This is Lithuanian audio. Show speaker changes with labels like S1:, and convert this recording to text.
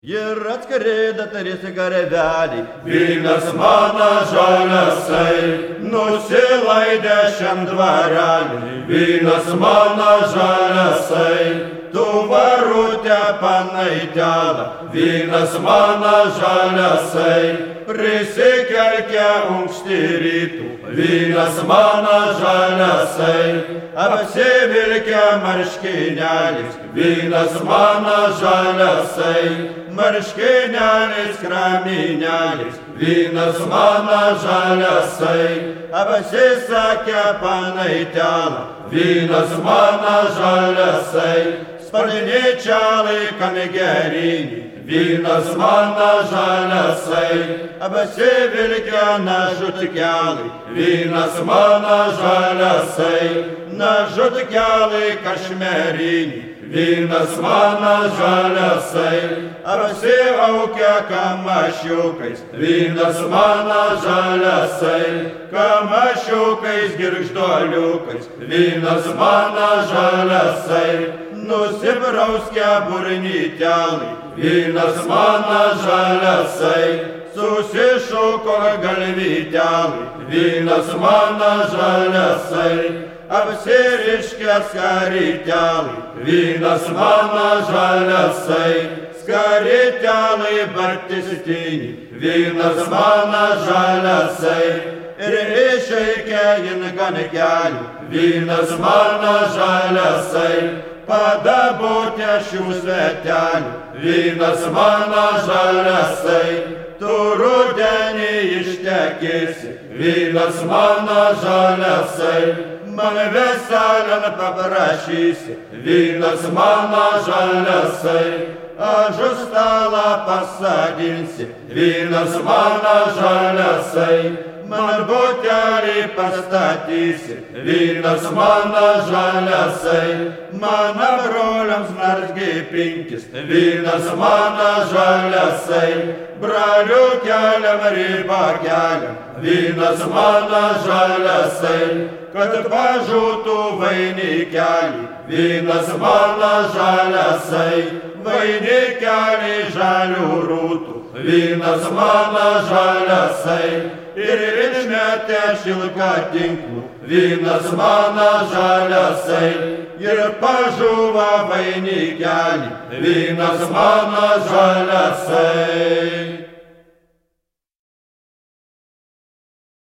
S1: Ir atskrenda tarsi kareiveliai,
S2: vynas mano žaliasai, nusilaidė šiam dvarelį. Vynas mano žaliasai, tu varutę panaitelą. Vynas mano žaliasai, prisikelkia anksti rytų. Vynas mano žaliasai, apsivilkia marškinėliais. Vynas mano žaliasai, marškinėliais kraminėliais. Vynas mano žaliasai, apsisakė panaitelą. Vynas mano žaliasai, sparničialai kamigerinį. Vynas mano žaliasai, apsivilkia nažutkelai. Vynas mano žaliasai, nažutkelai kašmerinį. Vynas mano žaliasai, apsiaukia kamašiukais. Vynas mano žaliasai, kamašiukais girgždoliukais. Vynas mano žaliasai, nusibrauskia burnytelai. Vynas mano žaliasai, susišuko galvytelai. Vynas mano žaliasai, apsiriškia skarytelai. Vynas mano žaliasai, skarytelai bartistinį. Vynas mano žaliasai, ir išeikė in gan kelių. Vynas mano žaliasai, padabotė šių svetelių. Vynas mano žaliasai, tu rudenį ištekėsi. Vynas mano žaliasai, man veselėn paprašysi. Vynas mano žaliasai, aš stalą pasadinsi. Vynas mano žaliasai, man butelį pastatysi. Vynas mano žaliasai, mano broliams nargi 5. Vynas mano žaliasai, bralių keliam ribą keliam. Vynas mano žaliasai, kad pažūtų vainikelį. Vynas mano žaliasai, vainikelį žalių rūtų. Vynas mano žaliasai, ir išmetė šilką tinklų. Vynas mano žaliasai, ir pažuva vainikelį. Vynas mano žaliasai.